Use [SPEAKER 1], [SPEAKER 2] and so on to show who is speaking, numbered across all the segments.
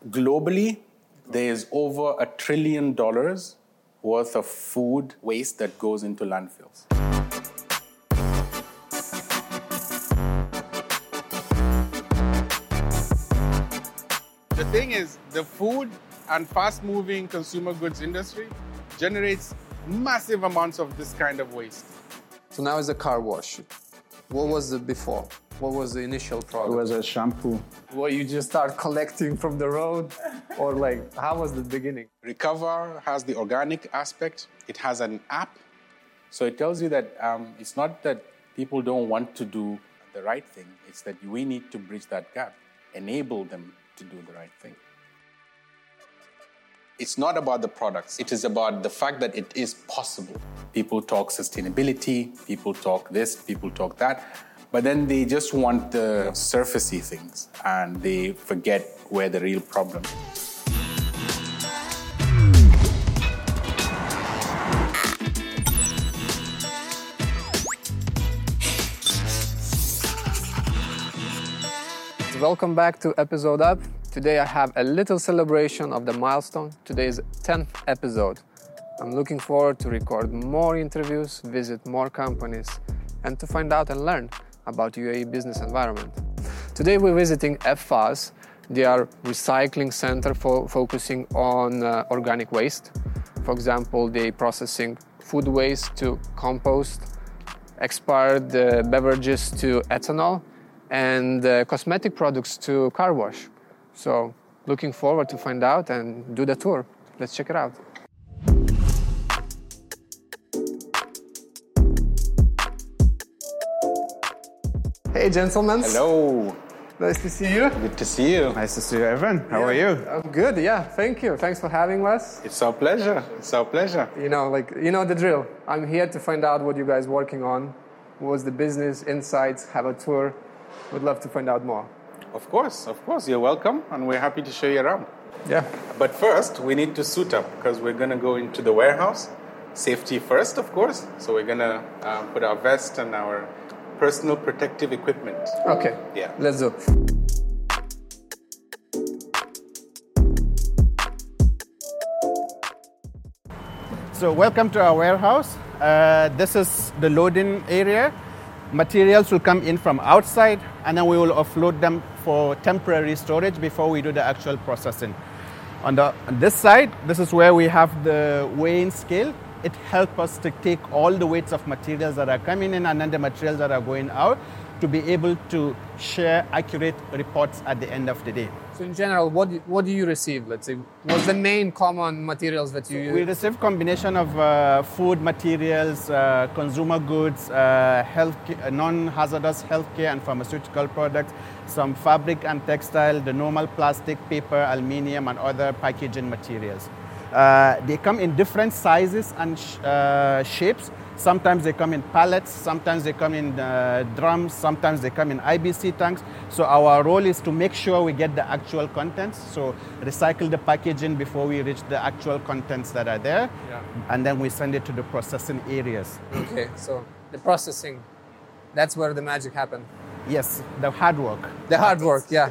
[SPEAKER 1] Globally, there is over $1 trillion worth of food waste that goes into landfills. The thing is, the food and fast-moving consumer goods industry generates massive amounts of this kind of waste.
[SPEAKER 2] So now it's a car wash. What was it before? What was the initial product?
[SPEAKER 3] It was a shampoo.
[SPEAKER 2] What you just start collecting from the road? Or like, how was the beginning?
[SPEAKER 1] Recover has the organic aspect. It has an app. So it tells you that it's not that people don't want to do the right thing. It's that we need to bridge that gap, enable them to do the right thing. It's not about the products. It is about the fact that it is possible. People talk sustainability, people talk this, people talk that, but then they just want the surfacey things and they forget where the real problem is.
[SPEAKER 2] Welcome back to Episode Up. Today I have a little celebration of the milestone. Today is 10th episode. I'm looking forward to record more interviews, visit more companies, and to find out and learn about UAE business environment. Today we're visiting FFAS. They are recycling center focusing on organic waste. For example, they processing food waste to compost, expired beverages to ethanol, and cosmetic products to car wash. So looking forward to find out and do the tour. Let's check it out. Hey gentlemen.
[SPEAKER 1] Hello.
[SPEAKER 2] Nice to see you.
[SPEAKER 1] Good to see you.
[SPEAKER 3] Nice to see you, Evan. How are you?
[SPEAKER 2] I'm good, yeah, thank you. Thanks for having us.
[SPEAKER 1] It's our pleasure. It's our pleasure.
[SPEAKER 2] You know the drill. I'm here to find out what you guys working on. What's the business insights, have a tour. Would love to find out more.
[SPEAKER 1] Of course. You're welcome, and we're happy to show you around.
[SPEAKER 2] Yeah.
[SPEAKER 1] But first, we need to suit up because we're going to go into the warehouse. Safety first, of course. So we're going to put our vest and our personal protective equipment.
[SPEAKER 2] Okay.
[SPEAKER 1] Yeah.
[SPEAKER 2] Let's do.
[SPEAKER 3] So welcome to our warehouse. This is the loading area. Materials will come in from outside and then we will offload them for temporary storage before we do the actual processing. On this side, this is where we have the weighing scale. It helps us to take all the weights of materials that are coming in and then the materials that are going out to be able to share accurate reports at the end of the day.
[SPEAKER 2] So in general, what do you receive, let's say? What's the main common materials that you use?
[SPEAKER 3] We receive combination of food materials, consumer goods, non-hazardous healthcare and pharmaceutical products, some fabric and textile, the normal plastic, paper, aluminium and other packaging materials. They come in different sizes and shapes. Sometimes they come in pallets, sometimes they come in drums, sometimes they come in IBC tanks. So our role is to make sure we get the actual contents. So recycle the packaging before we reach the actual contents that are there. Yeah. And then we send it to the processing areas.
[SPEAKER 2] Okay, so the processing, that's where the magic happens.
[SPEAKER 3] Yes, the hard work.
[SPEAKER 2] The hard work, yeah.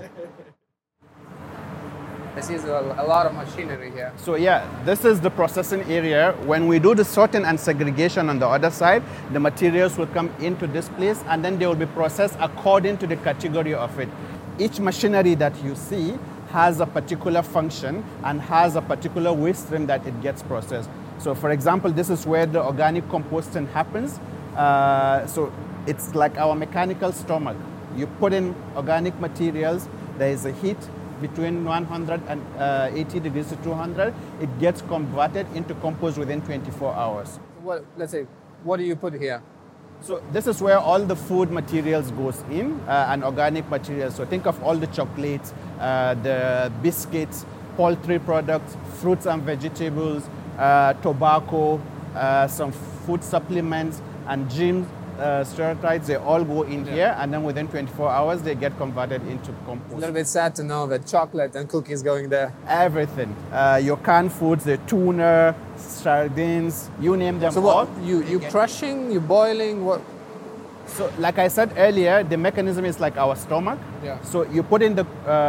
[SPEAKER 2] I see a lot of machinery here.
[SPEAKER 3] So yeah, this is the processing area. When we do the sorting and segregation on the other side, the materials will come into this place and then they will be processed according to the category of it. Each machinery that you see has a particular function and has a particular waste stream that it gets processed. So for example, this is where the organic composting happens. So it's like our mechanical stomach. You put in organic materials, there is a heat between 180 degrees to 200, it gets converted into compost within 24 hours.
[SPEAKER 2] Let's say, what do you put here?
[SPEAKER 3] So this is where all the food materials goes in, and organic materials. So think of all the chocolates, the biscuits, poultry products, fruits and vegetables, tobacco, some food supplements, and gym steroids, they all go in here, and then within 24 hours they get converted into compost.
[SPEAKER 2] A little bit sad to know that chocolate and cookies going there.
[SPEAKER 3] Everything. Your canned foods, the tuna, sardines, you name them all.
[SPEAKER 2] So what, you crushing, you boiling, what?
[SPEAKER 3] So, like I said earlier, the mechanism is like our stomach.
[SPEAKER 2] Yeah.
[SPEAKER 3] So you put in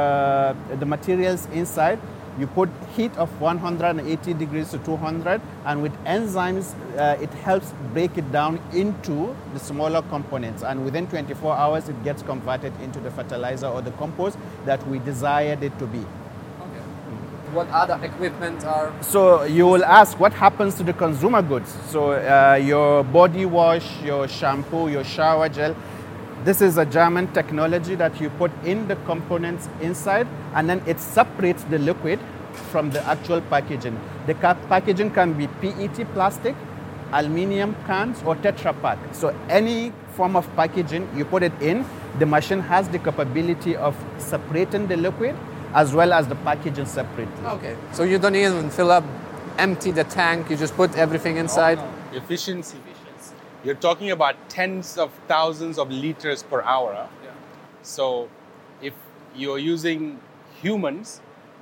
[SPEAKER 3] the materials inside. You put heat of 180 degrees to 200, and with enzymes, it helps break it down into the smaller components. And within 24 hours, it gets converted into the fertilizer or the compost that we desired it to be.
[SPEAKER 2] Okay. What other equipment are?
[SPEAKER 3] So you will ask, what happens to the consumer goods? So your body wash, your shampoo, your shower gel. This is a German technology that you put in the components inside, and then it separates the liquid from the actual packaging. The packaging can be PET plastic, aluminum cans, or Tetra Pak. So any form of packaging, you put it in, the machine has the capability of separating the liquid as well as the packaging separately.
[SPEAKER 2] Okay. So you don't even fill up, empty the tank, you just put everything inside?
[SPEAKER 1] No. Efficiency. You're talking about tens of thousands of liters per hour.
[SPEAKER 2] Yeah.
[SPEAKER 1] So if you're using humans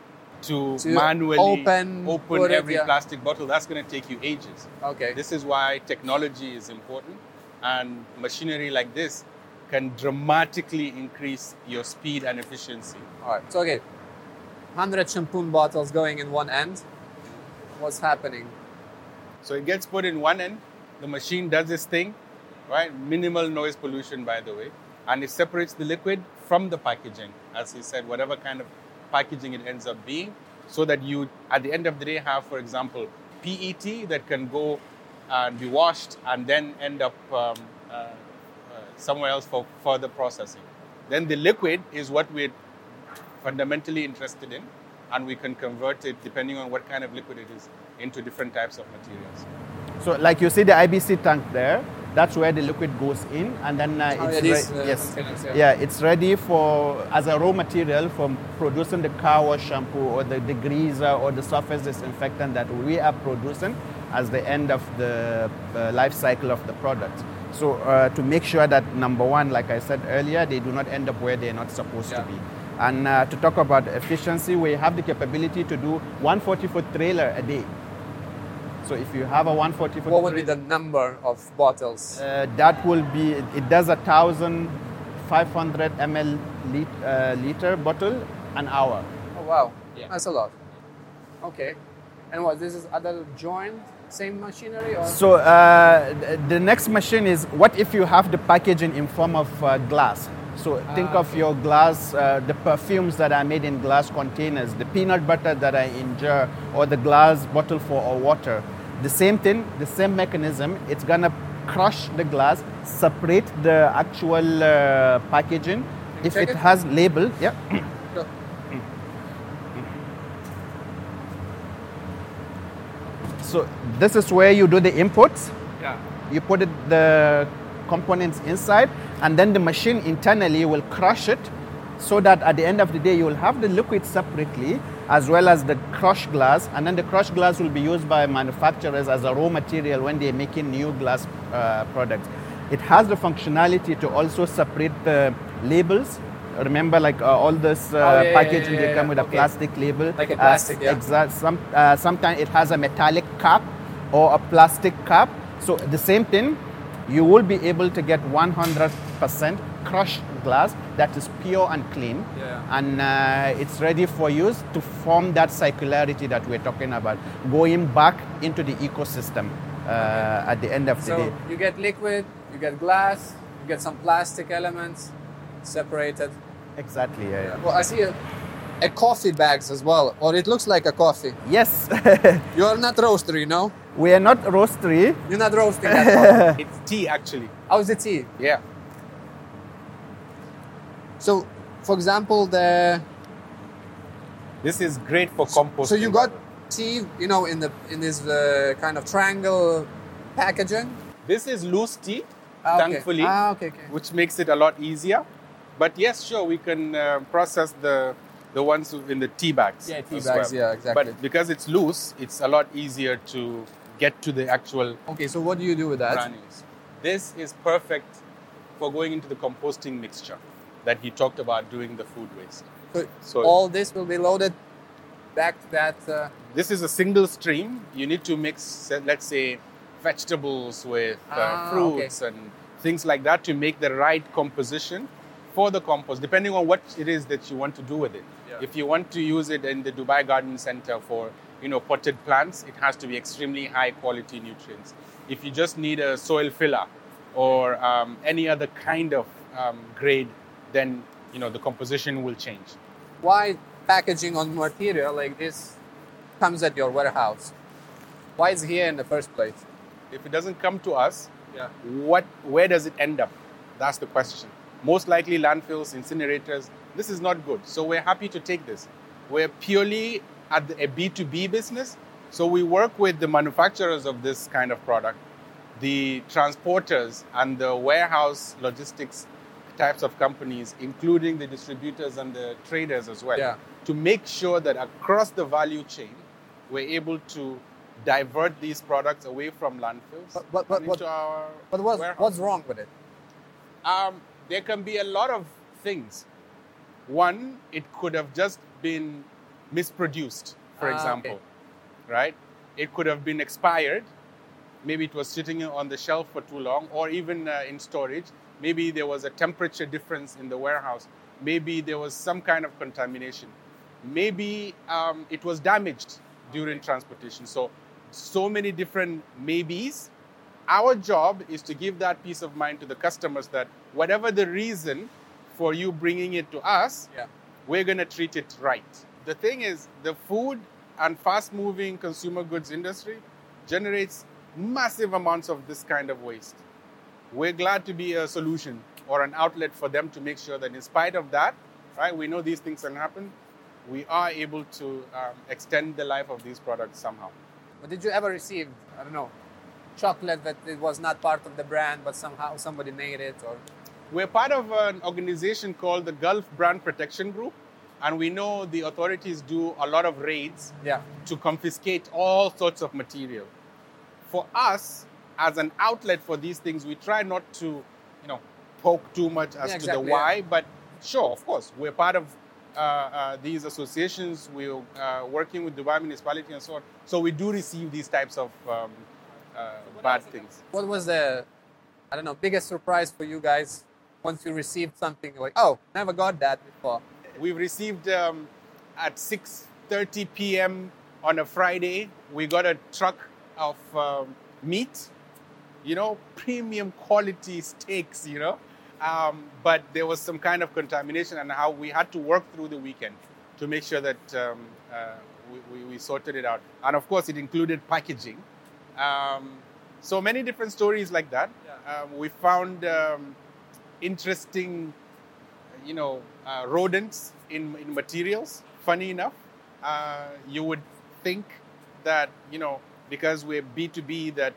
[SPEAKER 1] to
[SPEAKER 2] So you
[SPEAKER 1] manually
[SPEAKER 2] open
[SPEAKER 1] open every
[SPEAKER 2] yeah.
[SPEAKER 1] plastic bottle, that's going to take you ages.
[SPEAKER 2] Okay.
[SPEAKER 1] This is why technology is important, and machinery like this can dramatically increase your speed and efficiency.
[SPEAKER 2] All right. So, okay, 100 shampoo bottles going in one end. What's happening?
[SPEAKER 1] So it gets put in one end, the machine does this thing, right? Minimal noise pollution, by the way, and it separates the liquid from the packaging, as he said, whatever kind of packaging it ends up being, so that you, at the end of the day, have, for example, PET that can go and be washed and then end up somewhere else for further processing. Then the liquid is what we're fundamentally interested in, and we can convert it, depending on what kind of liquid it is, into different types of materials.
[SPEAKER 3] So like you see the IBC tank there, that's where the liquid goes in, and then it's ready for as a raw material for producing the car wash shampoo or the degreaser or the surface disinfectant that we are producing as the end of the life cycle of the product. So to make sure that, number one, like I said earlier, they do not end up where they're not supposed to be. And to talk about efficiency, we have the capability to do 140-foot trailer a day. So if you have a 140-foot...
[SPEAKER 2] What would be the number of bottles?
[SPEAKER 3] That will be, it does 1,500 ml liter bottle an hour.
[SPEAKER 2] Oh, wow.
[SPEAKER 1] Yeah.
[SPEAKER 2] That's a lot. Okay. And what, this is other joint, same machinery? Or?
[SPEAKER 3] So the next machine is, what if you have the packaging in form of glass? So think of your glass, the perfumes that are made in glass containers, the peanut butter that are in jar, or the glass bottle for our water. The same thing, the same mechanism, it's gonna crush the glass, separate the actual packaging. If it has label, yeah.
[SPEAKER 2] Go.
[SPEAKER 3] So this is where you do the inputs.
[SPEAKER 2] Yeah.
[SPEAKER 3] You put the components inside, and then the machine internally will crush it, so that at the end of the day you will have the liquid separately as well as the crushed glass, and then the crushed glass will be used by manufacturers as a raw material when they're making new glass products. It has the functionality to also separate the labels. Remember, like all this packaging, they come with a plastic label.
[SPEAKER 2] Like a plastic,
[SPEAKER 3] Sometimes it has a metallic cap or a plastic cap. So the same thing, you will be able to get 100% crushed glass that is pure and clean, and it's ready for use to form that circularity that we're talking about, going back into the ecosystem at the end of the day.
[SPEAKER 2] So you get liquid, you get glass, you get some plastic elements separated.
[SPEAKER 3] Exactly, yeah.
[SPEAKER 2] Well, I see a coffee bags as well, or it looks like a coffee.
[SPEAKER 3] Yes.
[SPEAKER 2] You are not roastery, no?
[SPEAKER 3] We are not roastery.
[SPEAKER 2] You're not roasting that coffee.
[SPEAKER 1] It's tea, actually.
[SPEAKER 2] How's the tea?
[SPEAKER 1] Yeah.
[SPEAKER 2] So, for example,
[SPEAKER 1] This is great for composting.
[SPEAKER 2] So you got tea, in this kind of triangle packaging.
[SPEAKER 1] This is loose tea,
[SPEAKER 2] Okay.
[SPEAKER 1] thankfully,
[SPEAKER 2] Okay.
[SPEAKER 1] which makes it a lot easier. But yes, sure, we can process the ones in the tea bags.
[SPEAKER 2] Yeah, tea
[SPEAKER 1] as
[SPEAKER 2] bags,
[SPEAKER 1] well.
[SPEAKER 2] yeah, exactly.
[SPEAKER 1] But because it's loose, it's a lot easier to get to the actual
[SPEAKER 2] Okay, so what do you do with that?
[SPEAKER 1] granules. This is perfect for going into the composting mixture that he talked about doing the food waste.
[SPEAKER 2] So all this will be loaded back to that.
[SPEAKER 1] This is a single stream. You need to mix, let's say, vegetables with fruits and things like that to make the right composition for the compost, depending on what it is that you want to do with it. Yeah. If you want to use it in the Dubai Garden Center for, potted plants, it has to be extremely high quality nutrients. If you just need a soil filler or any other kind of grade, then the composition will change.
[SPEAKER 2] Why packaging on material like this comes at your warehouse? Why is it here in the first place?
[SPEAKER 1] If it doesn't come to us, where does it end up? That's the question. Most likely landfills, incinerators. This is not good. So we're happy to take this. We're purely at a B2B business. So we work with the manufacturers of this kind of product, the transporters and the warehouse logistics types of companies, including the distributors and the traders as well, to make sure that across the value chain, we're able to divert these products away from landfills into our warehouse.
[SPEAKER 2] What's wrong with it?
[SPEAKER 1] There can be a lot of things. One, it could have just been misproduced, for example, right? It could have been expired. Maybe it was sitting on the shelf for too long, or even in storage. Maybe there was a temperature difference in the warehouse. Maybe there was some kind of contamination. Maybe it was damaged during transportation. So many different maybes. Our job is to give that peace of mind to the customers that whatever the reason for you bringing it to us, we're going to treat it right. The thing is, the food and fast-moving consumer goods industry generates massive amounts of this kind of waste. We're glad to be a solution or an outlet for them to make sure that in spite of that, right, we know these things can happen, we are able to extend the life of these products somehow.
[SPEAKER 2] But did you ever receive, chocolate that it was not part of the brand, but somehow somebody made it? Or
[SPEAKER 1] we're part of an organization called the Gulf Brand Protection Group, and we know the authorities do a lot of raids to confiscate all sorts of material. For us, as an outlet for these things, we try not to, poke too much as to the why, but sure, of course, we're part of these associations. We're working with Dubai municipality and so on. So we do receive these types of bad things.
[SPEAKER 2] What was the, biggest surprise for you guys once you received something like, oh, never got that before?
[SPEAKER 1] We've received at 6:30 p.m. on a Friday, we got a truck of meat, premium quality steaks, but there was some kind of contamination, and how we had to work through the weekend to make sure that we sorted it out. And of course, it included packaging. So many different stories like that. We found interesting, rodents in materials. Funny enough, you would think that, because we're B2B, that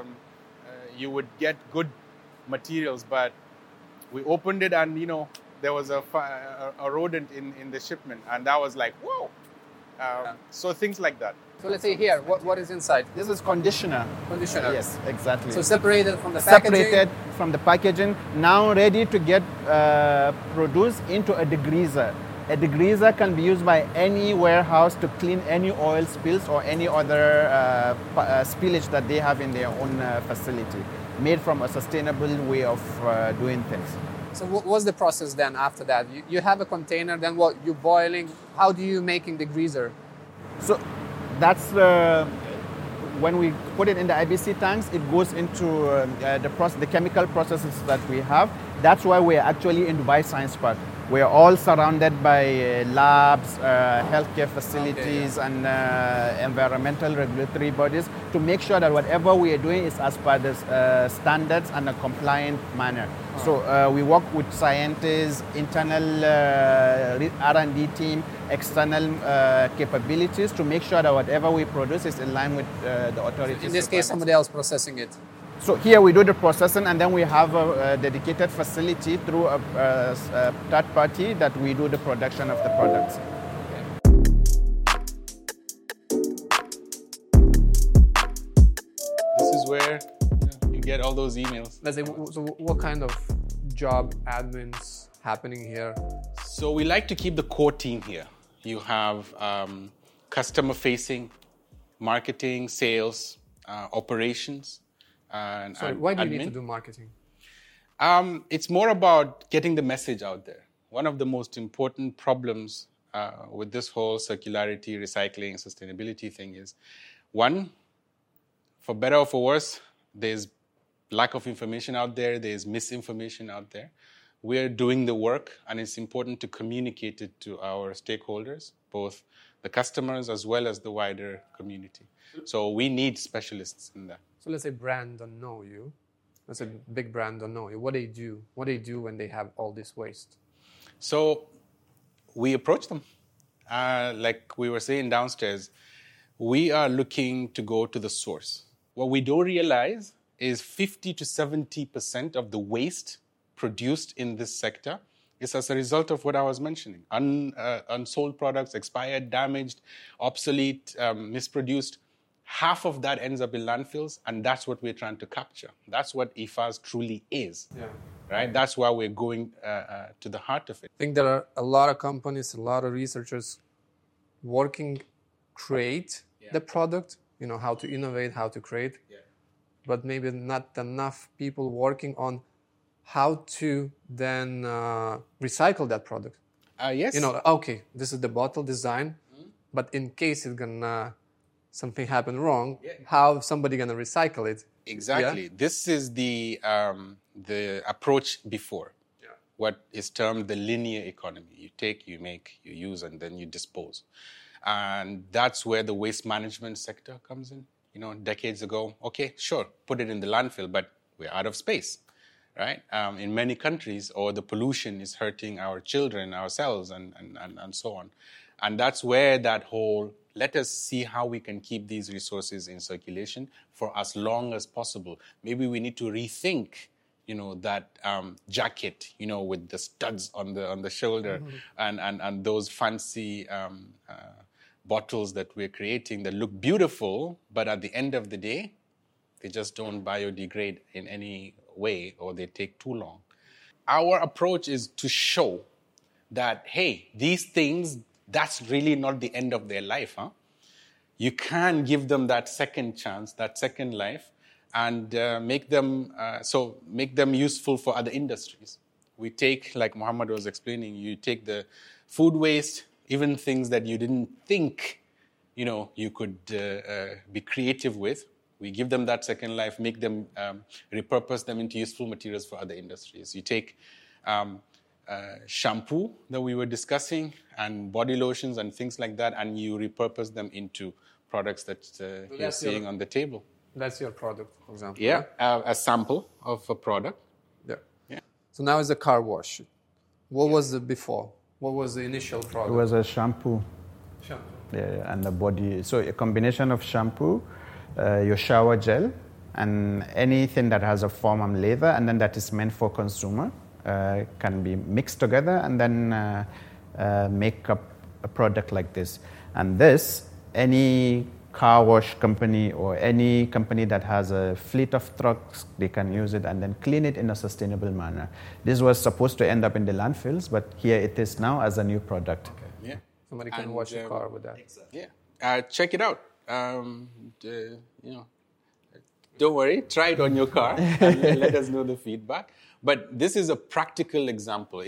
[SPEAKER 1] you would get good materials, but we opened it and, there was a rodent in the shipment, and that was like, whoa. So things like that.
[SPEAKER 2] So let's say here, what is inside?
[SPEAKER 3] This is conditioner.
[SPEAKER 2] Conditioner.
[SPEAKER 3] Yes, exactly.
[SPEAKER 2] So separated from the packaging?
[SPEAKER 3] Separated from the packaging, now ready to get produced into a degreaser. A degreaser can be used by any warehouse to clean any oil spills or any other spillage that they have in their own facility, made from a sustainable way of doing things.
[SPEAKER 2] So what's the process then after that? You have a container, then what, you boiling? How do you making the degreaser?
[SPEAKER 3] So that's when we put it in the IBC tanks, it goes into the chemical processes that we have. That's why we're actually in Dubai Science Park. We're all surrounded by labs, healthcare facilities, and environmental regulatory bodies to make sure that whatever we are doing is as per the standards and a compliant manner. So we work with scientists, internal R&D team, external capabilities to make sure that whatever we produce is in line with the authorities.
[SPEAKER 2] In this case, somebody else processing it.
[SPEAKER 3] So here we do the processing, and then we have a dedicated facility through a third party that we do the production of the products.
[SPEAKER 1] This is where you get all those emails.
[SPEAKER 2] Let's say, so what kind of job admins happening here?
[SPEAKER 1] So we like to keep the core team here. You have customer-facing, marketing, sales, operations.
[SPEAKER 2] Sorry, why do you need to do marketing?
[SPEAKER 1] It's more about getting the message out there. One of the most important problems with this whole circularity, recycling, sustainability thing is, one, for better or for worse, there's lack of information out there, there's misinformation out there. We're doing the work, and it's important to communicate it to our stakeholders, both the customers as well as the wider community. So we need specialists in that.
[SPEAKER 2] So let's say brand don't know you. Let's say big brand don't know you. What do they do? What do they do when they have all this waste?
[SPEAKER 1] So we approach them. Like we were saying downstairs, we are looking to go to the source. What we don't realize is 50 to 70% of the waste produced in this sector is as a result of what I was mentioning. Unsold products, expired, damaged, obsolete, misproduced. Half of that ends up in landfills, and that's what we're trying to capture. That's what IFAS truly is, right? That's why we're going to the heart of it.
[SPEAKER 2] I think there are a lot of companies, a lot of researchers working, create the product, how to innovate, how to create, but maybe not enough people working on how to then recycle that product.
[SPEAKER 1] Yes.
[SPEAKER 2] Okay, this is the bottle design, but in case it's gonna something happen wrong, how somebody gonna recycle it?
[SPEAKER 1] Exactly.
[SPEAKER 2] Yeah?
[SPEAKER 1] This is the approach before, what is termed the linear economy. You take, you make, you use, and then you dispose. And that's where the waste management sector comes in. Decades ago, okay, sure, put it in the landfill, but we're out of space, right? In many countries, or the pollution is hurting our children, ourselves, and so on. And that's where that whole, let us see how we can keep these resources in circulation for as long as possible. Maybe we need to rethink, that jacket, with the studs on the shoulder, and those fancy bottles that we're creating that look beautiful, but at the end of the day, they just don't biodegrade in any way, or they take too long. Our approach is to show that, hey, these things, that's really not the end of their life. You can give them that second chance, that second life, and make them useful for other industries. We take, like Muhammad was explaining, you take the food waste, even things that you didn't think, you could be creative with. We give them that second life, make them, repurpose them into useful materials for other industries. You take shampoo that we were discussing, and body lotions and things like that, and you repurpose them into products that you're seeing on the table.
[SPEAKER 2] That's your product, for example.
[SPEAKER 1] Yeah, right? A sample of a product. Yeah.
[SPEAKER 2] So now it's a car wash. What was it before? What was the initial product?
[SPEAKER 3] It was a shampoo. Yeah, and the body. So a combination of shampoo, your shower gel, and anything that has a foam and leather, and then that is meant for consumer, can be mixed together and then make up a product like this. And this, any car wash company or any company that has a fleet of trucks, they can use it and then clean it in a sustainable manner. This was supposed to end up in the landfills, but here it is now as a new product.
[SPEAKER 1] Okay. Yeah.
[SPEAKER 2] Somebody can wash a car with that.
[SPEAKER 1] Exactly. Yeah. Check it out. Don't worry. Try it on your car and let us know the feedback. But this is a practical example.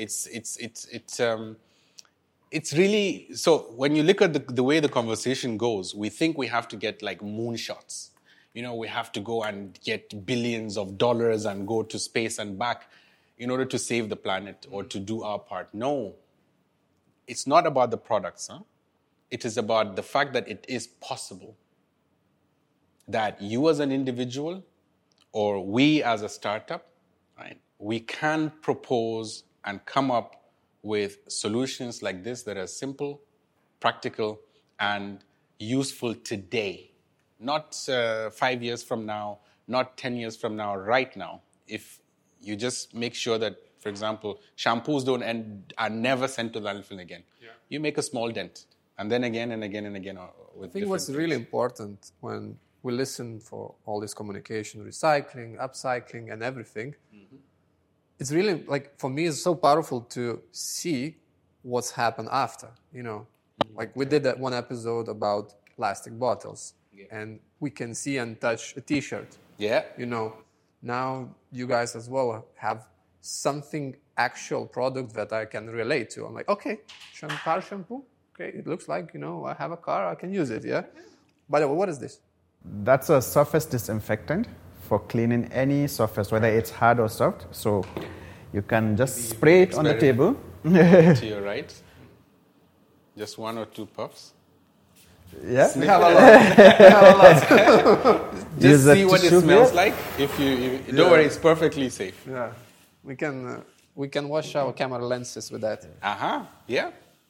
[SPEAKER 1] It's really, so when you look at the way the conversation goes, we think we have to get like moonshots. We have to go and get billions of dollars and go to space and back in order to save the planet or to do our part. No, it's not about the products. It is about the fact that it is possible that you as an individual or we as a startup, right, we can propose and come up with solutions like this that are simple, practical, and useful today. Not 5 years from now, not 10 years from now, right now. If you just make sure that, for example, shampoos are never sent to landfill again. Yeah. You make a small dent, and then again and again and again. With
[SPEAKER 2] I think what's really important when we listen for all this communication, recycling, upcycling, and everything, it's really, like, for me, it's so powerful to see what's happened after, Like, we did that one episode about plastic bottles, and we can see and touch a T-shirt.
[SPEAKER 1] Yeah.
[SPEAKER 2] Now you guys as well have something actual product that I can relate to. I'm like, okay, car shampoo. Okay, it looks like, I have a car, I can use it, yeah? By the way, what is this?
[SPEAKER 3] That's a surface disinfectant for cleaning any surface, whether it's hard or soft. So you can just spray it on the table.
[SPEAKER 1] To your right. Just 1 or 2 puffs.
[SPEAKER 3] Yeah.
[SPEAKER 2] We have a lot.
[SPEAKER 1] Just see what it smells like. If you don't worry, it's perfectly safe.
[SPEAKER 2] Yeah. We can wash our camera lenses with that.
[SPEAKER 1] Yeah.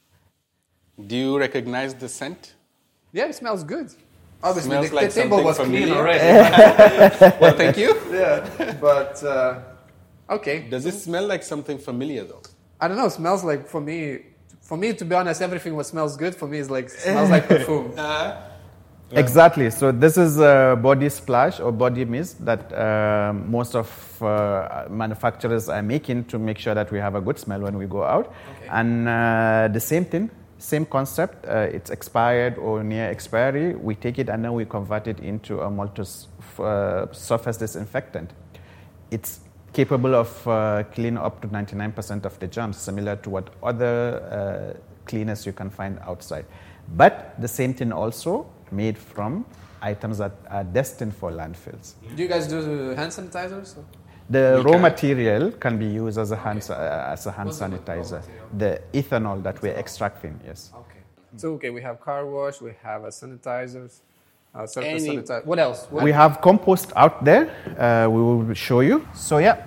[SPEAKER 1] Do you recognize the scent?
[SPEAKER 2] Yeah, it smells good. Obviously,
[SPEAKER 1] Smells
[SPEAKER 2] the
[SPEAKER 1] like
[SPEAKER 2] table was
[SPEAKER 1] something
[SPEAKER 2] clean
[SPEAKER 1] familiar.
[SPEAKER 2] already.
[SPEAKER 1] Well, thank you.
[SPEAKER 2] Yeah, but okay.
[SPEAKER 1] Does it smell like something familiar though?
[SPEAKER 2] I don't know. It smells like for me, to be honest, everything what smells good for me is smells like perfume.
[SPEAKER 3] Exactly. So this is a body splash or body mist that most of manufacturers are making to make sure that we have a good smell when we go out.
[SPEAKER 2] Okay.
[SPEAKER 3] And the same thing, same concept. It's expired or near expiry. We take it and then we convert it into a multi-surface disinfectant. It's capable of cleaning up to 99% of the germs, similar to what other cleaners you can find outside. But the same thing also made from items that are destined for landfills.
[SPEAKER 2] Do you guys do hand sanitizers?
[SPEAKER 3] The raw material can be used as a hand sanitizer. The ethanol that we're extracting, yes.
[SPEAKER 2] Okay. So, we have car wash, we have sanitizers, surface sanitizer. What else?
[SPEAKER 3] We have compost out there. We will show you. So, yeah.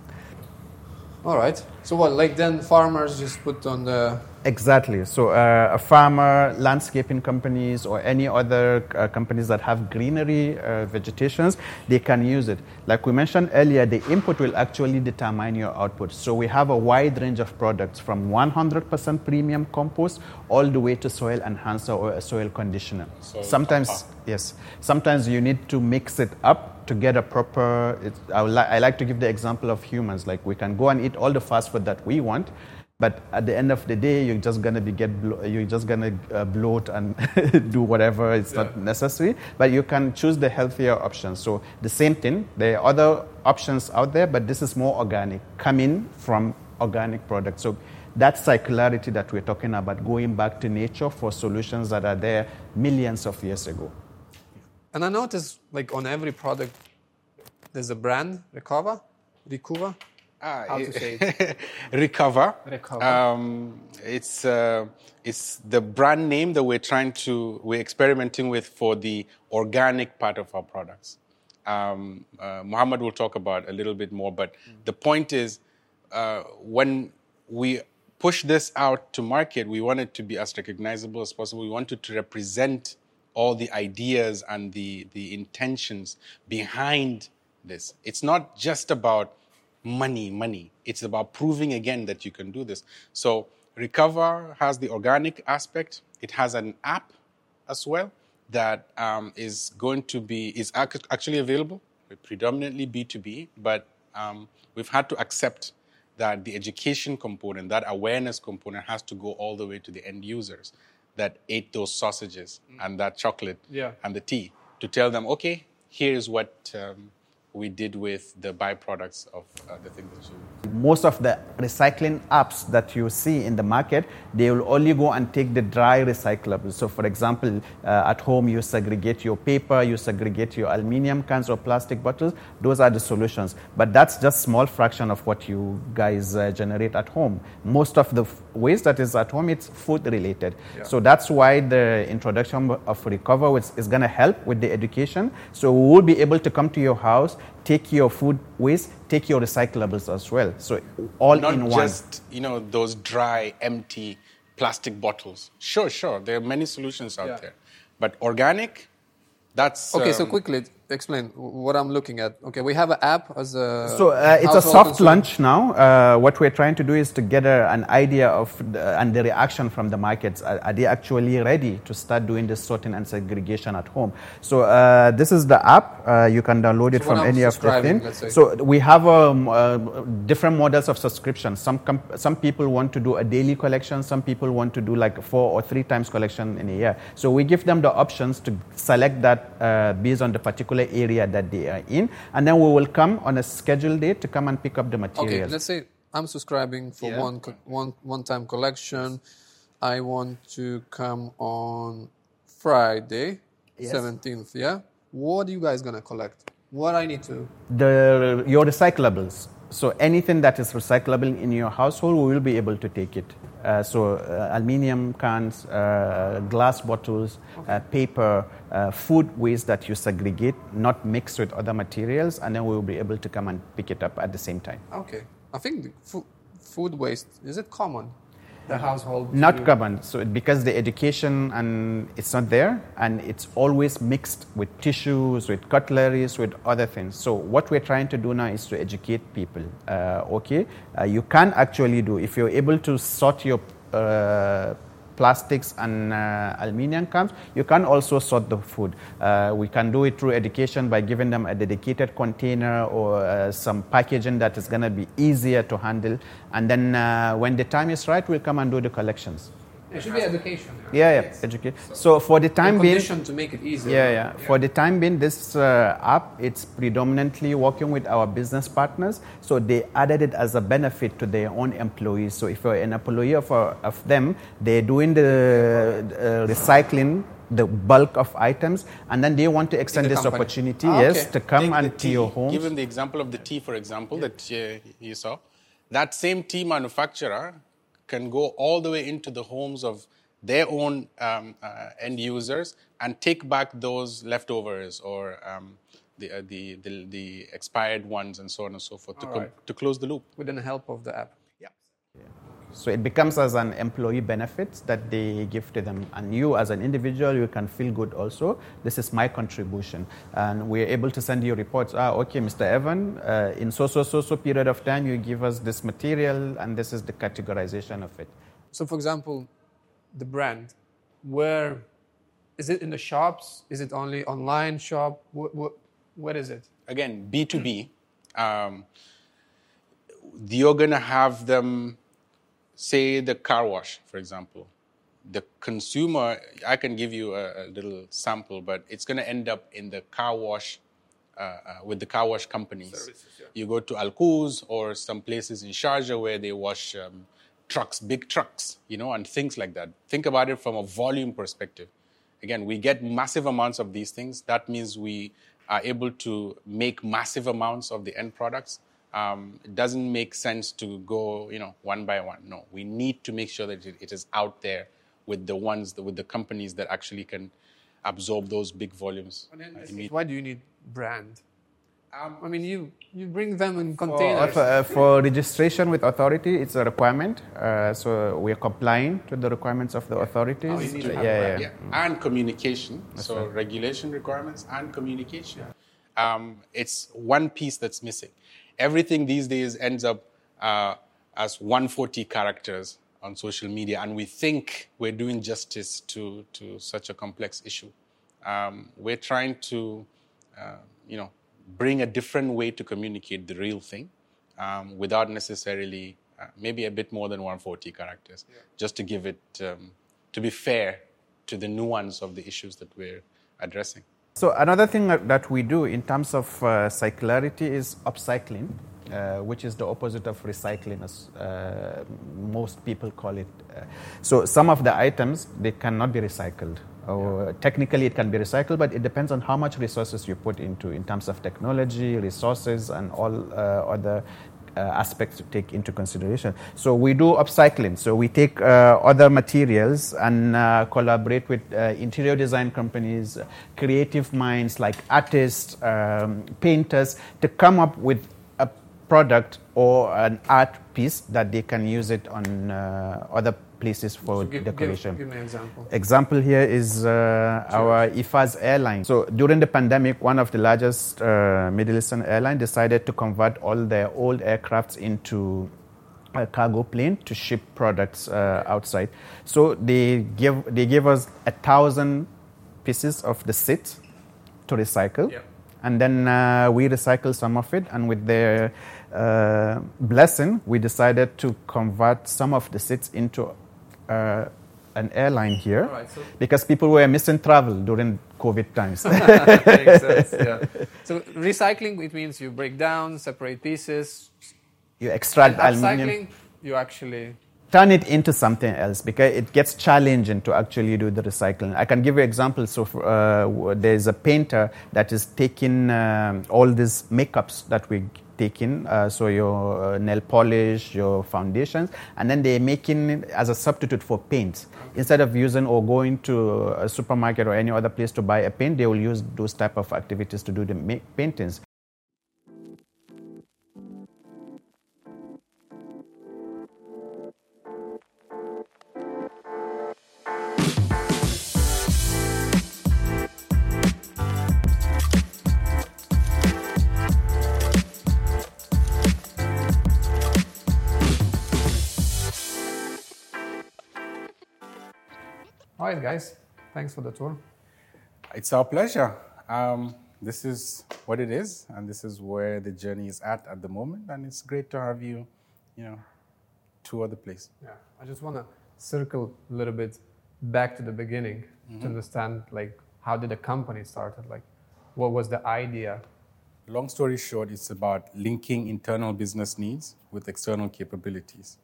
[SPEAKER 2] All right. So what, then farmers just put on the...
[SPEAKER 3] Exactly. So a farmer, landscaping companies, or any other companies that have greenery vegetations, they can use it. Like we mentioned earlier, the input will actually determine your output. So we have a wide range of products from 100% premium compost all the way to soil enhancer or a soil conditioner. Sometimes you need to mix it up to get a proper... I like to give the example of humans. Like we can go and eat all the fast food that we want, but at the end of the day, you're just gonna bloat and do whatever is not necessary. But you can choose the healthier options. So the same thing. There are other options out there, but this is more organic, coming from organic products. So that circularity that we're talking about, going back to nature for solutions that are there millions of years ago.
[SPEAKER 2] And I noticed, on every product, there's a brand, Recover. How to say it?
[SPEAKER 1] Recover. It's the brand name that we're experimenting with for the organic part of our products. Muhammad will talk about a little bit more, but the point is, when we push this out to market, we want it to be as recognizable as possible. We want it to represent all the ideas and the intentions behind this. It's not just about money. It's about proving again that you can do this. So Recover has the organic aspect. It has an app as well that is actually available, predominantly B2B, but we've had to accept that the education component, that awareness component has to go all the way to the end users that ate those sausages and that chocolate and the tea, to tell them, okay, here's what we did with the byproducts of the things that you...
[SPEAKER 3] Most of the recycling apps that you see in the market, they will only go and take the dry recyclables. So for example, at home you segregate your paper, you segregate your aluminum cans or plastic bottles. Those are the solutions. But that's just a small fraction of what you guys generate at home. Most of the waste that is at home, it's food related. Yeah. So that's why the introduction of Recover is going to help with the education. So we will be able to come to your house, take your food waste, take your recyclables as well. So all
[SPEAKER 1] not
[SPEAKER 3] in one.
[SPEAKER 1] Not just, those dry, empty plastic bottles. Sure. There are many solutions out there. But organic, that's...
[SPEAKER 2] Okay, so quickly explain what I'm looking at. Okay, we have an app as a...
[SPEAKER 3] So it's a soft launch now. What we're trying to do is to get an idea of and the reaction from the markets. Are they actually ready to start doing this sorting and segregation at home? So this is the app. You can download it from any of the things. So we have different models of subscription. Some people want to do a daily collection. Some people want to do 4 or 3 times collection in a year. So we give them the options to select that based on the particular particular area that they are in, and then we will come on a scheduled date to come and pick up the materials.
[SPEAKER 2] Okay, let's say I'm subscribing for one-time collection. I want to come on Friday, 17th, yeah? What are you guys going to collect? What I need to...
[SPEAKER 3] Your recyclables. So anything that is recyclable in your household, we will be able to take it. Aluminium cans, glass bottles, paper, food waste that you segregate, not mixed with other materials, and then we will be able to come and pick it up at the same time.
[SPEAKER 2] Okay. I think the food waste, is it common? The household?
[SPEAKER 3] Not common. So because the education and it's not there, and it's always mixed with tissues, with cutleries, with other things. So what we're trying to do now is to educate people. You can actually do, if you're able to sort your plastics and aluminium cans, you can also sort the food. We can do it through education by giving them a dedicated container or some packaging that is going to be easier to handle. And then when the time is right, we'll come and do the collections.
[SPEAKER 2] It should be education.
[SPEAKER 3] Educate. So for the time being,
[SPEAKER 2] to make it easier.
[SPEAKER 3] For the time being, this app, it's predominantly working with our business partners. So they added it as a benefit to their own employees. So if you're an employee of them, they're doing the recycling, the bulk of items, and then they want to extend this opportunity, to come and to your homes.
[SPEAKER 1] Given the example of the tea, for example, that you saw, that same tea manufacturer can go all the way into the homes of their own end users and take back those leftovers or the expired ones and so on and so forth to close the loop.
[SPEAKER 2] With the help of the app.
[SPEAKER 3] So it becomes as an employee benefit that they give to them. And you as an individual, you can feel good also. This is my contribution. And we're able to send you reports. Okay, Mr. Evan, in so period of time, you give us this material and this is the categorization of it.
[SPEAKER 2] So for example, the brand, where is it in the shops? Is it only online shop? What is it?
[SPEAKER 1] Again, B2B. You're going to have them... Say the car wash, for example. The consumer, I can give you a little sample, but it's going to end up in the car wash, with the car wash companies. Services, You go to Al Quoz or some places in Sharjah where they wash trucks, big trucks, and things like that. Think about it from a volume perspective. Again, we get massive amounts of these things. That means we are able to make massive amounts of the end products. It doesn't make sense to go, one by one. No, we need to make sure that it is out there with the companies that actually can absorb those big volumes.
[SPEAKER 2] Why do you need brand? You bring them in containers.
[SPEAKER 3] For registration with authority, it's a requirement. So we are complying to the requirements of the authorities.
[SPEAKER 1] And communication. So regulation requirements and communication. It's one piece that's missing. Everything these days ends up as 140 characters on social media, and we think we're doing justice to such a complex issue. We're trying to, bring a different way to communicate the real thing without necessarily maybe a bit more than 140 characters, just to give it, to be fair to the nuance of the issues that we're addressing.
[SPEAKER 3] So another thing that we do in terms of circularity is upcycling, which is the opposite of recycling, as most people call it. So some of the items, they cannot be recycled. Technically, it can be recycled, but it depends on how much resources you put into in terms of technology, resources, and all other aspects to take into consideration. So we do upcycling. So we take other materials and collaborate with interior design companies, creative minds like artists, painters, to come up with a product or an art piece that they can use it on other places for decoration.
[SPEAKER 2] Give me an example.
[SPEAKER 3] Example here is our IFAZ airline. So during the pandemic, one of the largest Middle Eastern airlines decided to convert all their old aircrafts into a cargo plane to ship products outside. So they gave us 1,000 pieces of the seat to recycle. Yeah. And then we recycled some of it, and with their blessing, we decided to convert some of the seats into an airline here, because people were missing travel during COVID times.
[SPEAKER 2] Makes sense, yeah. So recycling, it means you break down, separate pieces.
[SPEAKER 3] You extract aluminum.
[SPEAKER 2] Upcycling, you actually
[SPEAKER 3] turn it into something else because it gets challenging to actually do the recycling. I can give you examples. So there's a painter that is taking all these makeups that we take in, so your nail polish, your foundations, and then they're making it as a substitute for paint. Instead of using or going to a supermarket or any other place to buy a paint, they will use those type of activities to do the paintings.
[SPEAKER 2] All right, guys. Thanks for the tour.
[SPEAKER 1] It's our pleasure. This is what it is, and this is where the journey is at the moment. And it's great to have you, tour the place.
[SPEAKER 2] Yeah, I just want to circle a little bit back to the beginning to understand, like, how did the company started? Like, what was the idea?
[SPEAKER 1] Long story short, it's about linking internal business needs with external capabilities.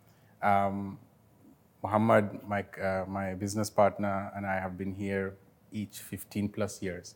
[SPEAKER 1] Muhammad, my business partner, and I have been here each 15 plus years.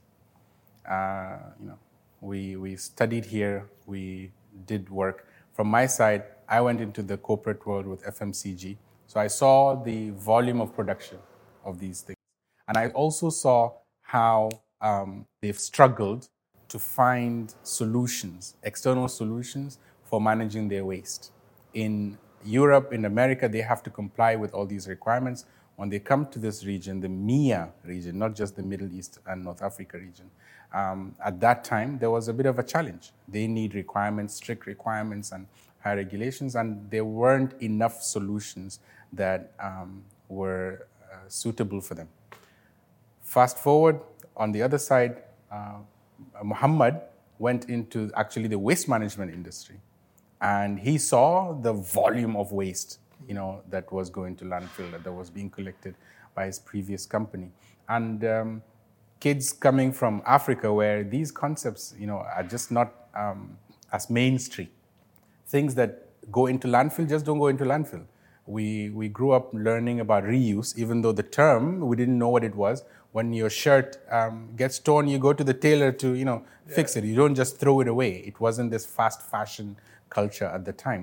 [SPEAKER 1] We studied here, we did work. From my side, I went into the corporate world with FMCG. So I saw the volume of production of these things. And I also saw how they've struggled to find solutions, external solutions for managing their waste. In Europe, in America, they have to comply with all these requirements. When they come to this region, the MEA region, not just the Middle East and North Africa region, at that time, there was a bit of a challenge. They need requirements, strict requirements and high regulations, and there weren't enough solutions that were suitable for them. Fast forward, on the other side, Muhammad went into actually the waste management industry. And he saw the volume of waste, that was going to landfill, that was being collected by his previous company. And kids coming from Africa, where these concepts, are just not as mainstream. Things that go into landfill just don't go into landfill. We grew up learning about reuse, even though the term, we didn't know what it was. When your shirt gets torn, you go to the tailor to, fix it. You don't just throw it away. It wasn't this fast fashion culture at the time.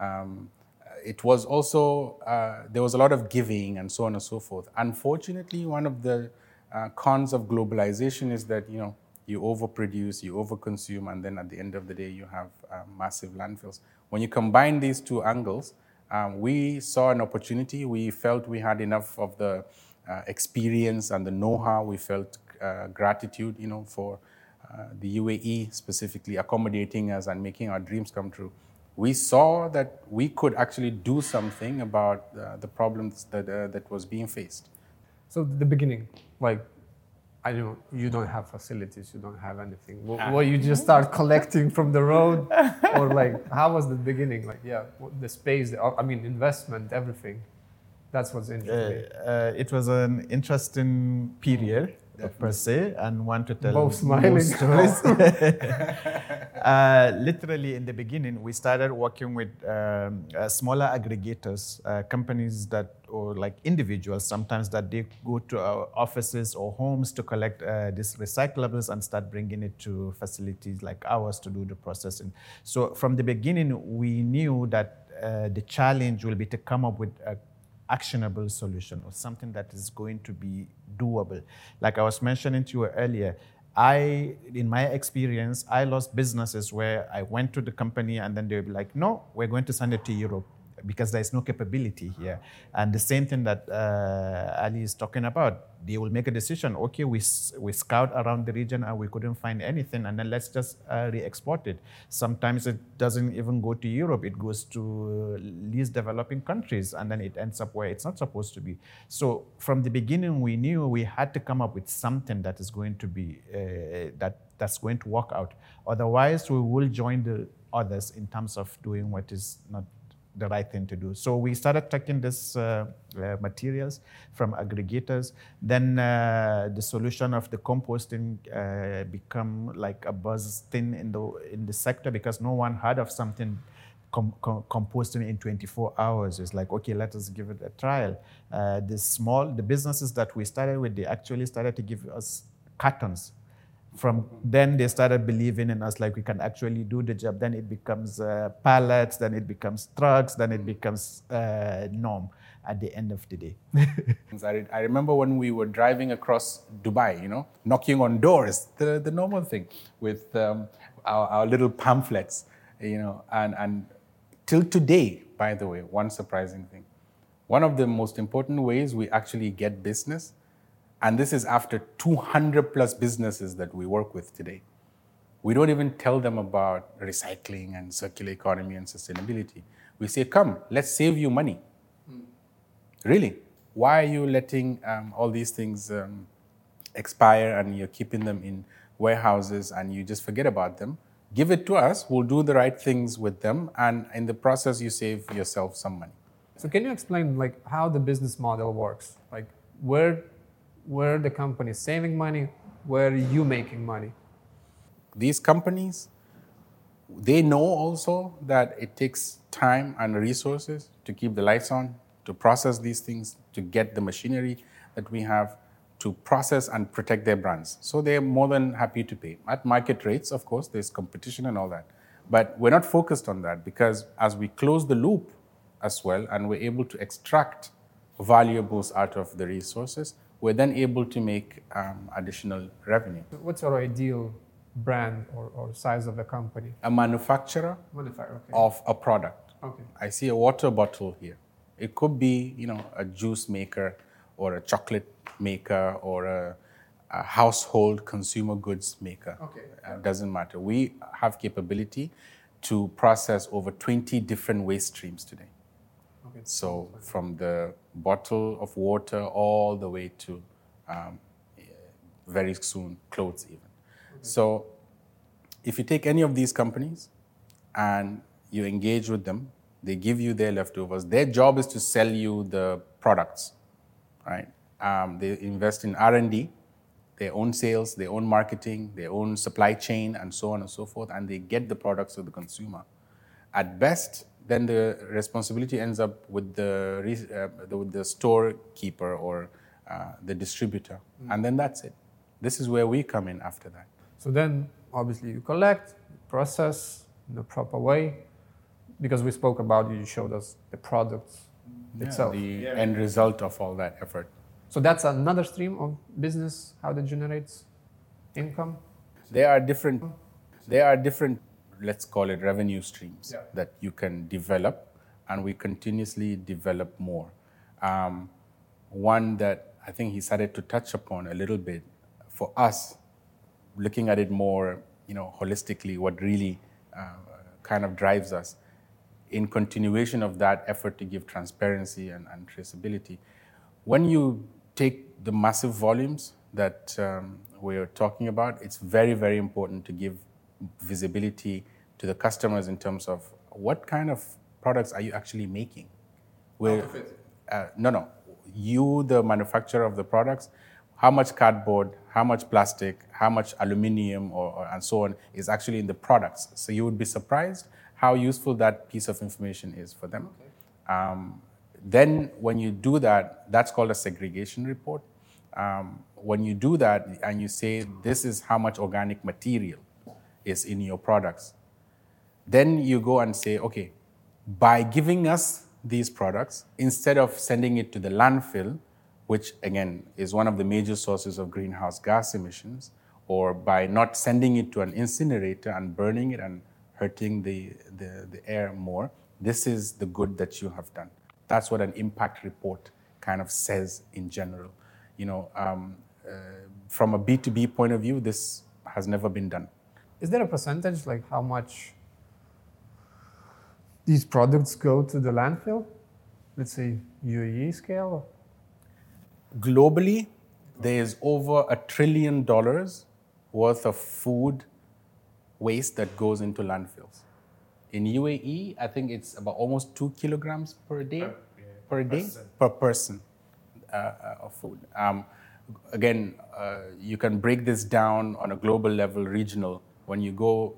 [SPEAKER 1] It was also, there was a lot of giving and so on and so forth. Unfortunately, one of the cons of globalization is that, you overproduce, you overconsume, and then at the end of the day, you have massive landfills. When you combine these two angles, we saw an opportunity. We felt we had enough of the experience and the know-how. We felt gratitude, for the UAE specifically accommodating us and making our dreams come true. We saw that we could actually do something about the problems that was being faced.
[SPEAKER 2] So the beginning, like, I know you don't have facilities, you don't have anything. Well, you just start collecting from the road, or like, how was the beginning? Like, the space, investment, everything. That's what's interesting.
[SPEAKER 4] It was an interesting period. Per se, and want to tell
[SPEAKER 2] both smiling
[SPEAKER 4] stories. Literally, in the beginning, we started working with smaller aggregators, companies that, or like individuals, sometimes that they go to our offices or homes to collect these recyclables and start bringing it to facilities like ours to do the processing. So from the beginning, we knew that the challenge will be to come up with a actionable solution or something that is going to be doable. Like I was mentioning to you earlier, in my experience, I lost businesses where I went to the company and then they would be like, no, we're going to send it to Europe because there's no capability here. And the same thing that Ali is talking about, they will make a decision, okay, we scout around the region and we couldn't find anything, and then let's just re-export it. Sometimes it doesn't even go to Europe, it goes to least developing countries, and then it ends up where it's not supposed to be. So from the beginning, we knew we had to come up with something that is going to be, that's going to work out. Otherwise, we will join the others in terms of doing what is not the right thing to do. So we started taking this materials from aggregators. Then the solution of the composting become like a buzz thing in the sector, because no one heard of something composting in 24 hours. It's like, okay, let us give it a trial. The businesses that we started with, they actually started to give us cartons. From then they started believing in us, like we can actually do the job. Then it becomes pallets, then it becomes trucks, then it becomes norm at the end of the day.
[SPEAKER 1] I remember when we were driving across Dubai, knocking on doors, the normal thing with our little pamphlets, and till today, by the way, one surprising thing. One of the most important ways we actually get business, and this is after 200 plus businesses that we work with today. We don't even tell them about recycling and circular economy and sustainability. We say, come, let's save you money. Really? Why are you letting all these things expire and you're keeping them in warehouses and you just forget about them? Give it to us, we'll do the right things with them, and in the process, you save yourself some money.
[SPEAKER 2] So can you explain how the business model works? Like where the company is saving money, where are you making money?
[SPEAKER 1] These companies, they know also that it takes time and resources to keep the lights on, to process these things, to get the machinery that we have, to process and protect their brands. So they're more than happy to pay. At market rates, of course, there's competition and all that. But we're not focused on that, because as we close the loop as well and we're able to extract valuables out of the resources, we're then able to make additional revenue.
[SPEAKER 2] What's your ideal brand or size of the company?
[SPEAKER 1] A manufacturer
[SPEAKER 2] Okay.
[SPEAKER 1] of a product.
[SPEAKER 2] Okay.
[SPEAKER 1] I see a water bottle here. It could be, a juice maker or a chocolate maker or a household consumer goods maker.
[SPEAKER 2] Okay.
[SPEAKER 1] Doesn't matter. We have capability to process over 20 different waste streams today.
[SPEAKER 2] Okay.
[SPEAKER 1] So from the bottle of water all the way to very soon clothes even. Okay. So if you take any of these companies and you engage with them, they give you their leftovers. Their job is to sell you the products, right? They invest in R&D, their own sales, their own marketing, their own supply chain, and so on and so forth, and they get the products to the consumer. At best, then the responsibility ends up with the storekeeper or the distributor, and then that's it. This is where we come in after that.
[SPEAKER 2] So then, obviously, you collect, process in the proper way, because we spoke about, you showed us the products itself.
[SPEAKER 1] The end result of all that effort.
[SPEAKER 2] So that's another stream of business, how that generates income?
[SPEAKER 1] There are different, let's call it revenue streams that you can develop, and we continuously develop more. One that I think he started to touch upon a little bit, for us, looking at it more, holistically, what really kind of drives us, in continuation of that effort to give transparency and traceability. When you take the massive volumes that we're talking about, it's very, very important to give visibility to the customers in terms of what kind of products are you actually making. No. You, the manufacturer of the products, how much cardboard, how much plastic, how much aluminum, and so on is actually in the products. So you would be surprised how useful that piece of information is for them. Okay. Then when you do that, that's called a segregation report. When you do that and you say, this is how much organic material is in your products, then you go and say, okay, by giving us these products, instead of sending it to the landfill, which again is one of the major sources of greenhouse gas emissions, or by not sending it to an incinerator and burning it and hurting the air more, this is the good that you have done. That's what an impact report kind of says in general. From a B2B point of view, this has never been done.
[SPEAKER 2] Is there a percentage, like how much these products go to the landfill? Let's say UAE scale?
[SPEAKER 1] Globally, there is over $1 trillion worth of food waste that goes into landfills. In UAE, I think it's about almost 2 kilograms per day,
[SPEAKER 4] person.
[SPEAKER 1] per person of food. Again, you can break this down on a global level, regional. When you go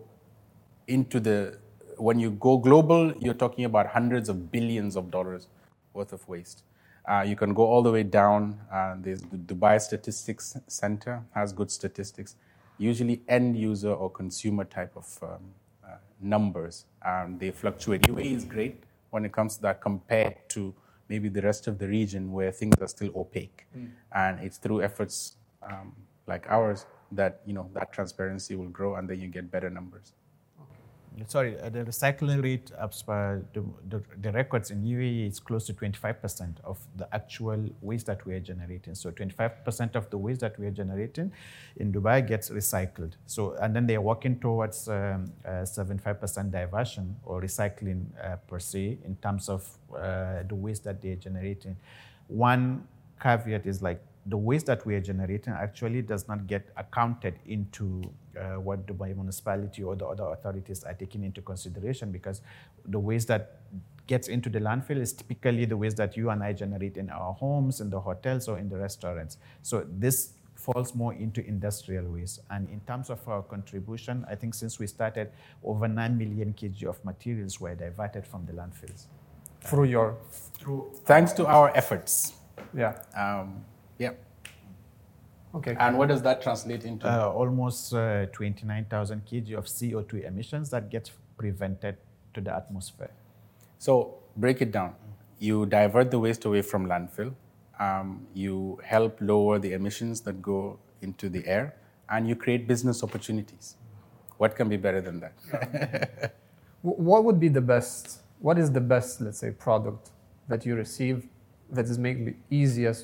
[SPEAKER 1] global, you're talking about hundreds of billions of dollars worth of waste. You can go all the way down. There's the Dubai Statistics Center has good statistics, usually end user or consumer type of numbers. They fluctuate. UAE is great when it comes to that compared to maybe the rest of the region where things are still opaque. And it's through efforts like ours that that transparency will grow, and then you get better numbers.
[SPEAKER 4] Sorry, the recycling rate as per the records in UAE is close to 25% of the actual waste that we are generating. So 25% of the waste that we are generating in Dubai gets recycled. So, and then they are working towards 75% diversion or recycling per se in terms of the waste that they are generating. One caveat is like the waste that we are generating actually does not get accounted into what Dubai municipality or the other authorities are taking into consideration, because the waste that gets into the landfill is typically the waste that you and I generate in our homes, in the hotels, or in the restaurants. So this falls more into industrial waste. And in terms of our contribution, I think since we started, over 9 million kg of materials were diverted from the landfills.
[SPEAKER 1] Thanks to our efforts.
[SPEAKER 2] Yeah.
[SPEAKER 1] Yeah.
[SPEAKER 2] Okay.
[SPEAKER 1] And what does that translate into?
[SPEAKER 4] Almost 29,000 kg of CO2 emissions that gets prevented to the atmosphere.
[SPEAKER 1] So break it down. You divert the waste away from landfill. You help lower the emissions that go into the air, and you create business opportunities. What can be better than that?
[SPEAKER 2] What is the best, let's say, product that you receive that is maybe easiest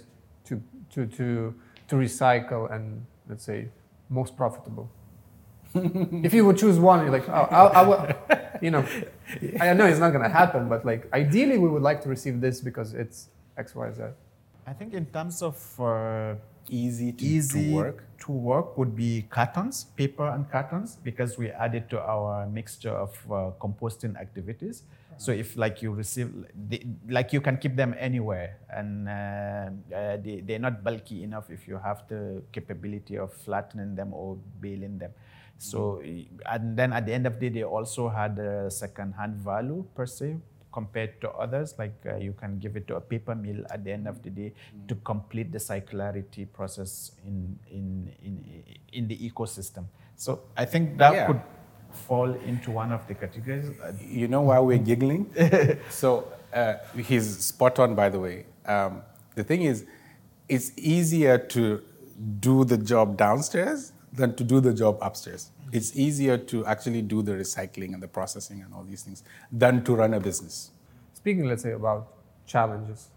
[SPEAKER 2] to recycle and, let's say, most profitable? If you would choose one, you're like, I will, I know it's not going to happen, but like ideally we would like to receive this because it's X, Y, Z.
[SPEAKER 4] I think in terms of
[SPEAKER 1] Easy to work
[SPEAKER 4] would be cartons, paper and cartons, because we add it to our mixture of composting activities. So if like you receive, you can keep them anywhere, and they're not bulky enough if you have the capability of flattening them or baling them. So, and then at the end of the day, they also had a second-hand value per se compared to others. Like you can give it to a paper mill at the end of the day to complete the circularity process in the ecosystem. So I think that could fall into one of the categories.
[SPEAKER 1] You know why we're giggling? So he's spot on, by the way. The thing is, it's easier to do the job downstairs than to do the job upstairs. It's easier to actually do the recycling and the processing and all these things than to run a business.
[SPEAKER 2] Speaking, let's say, about challenges,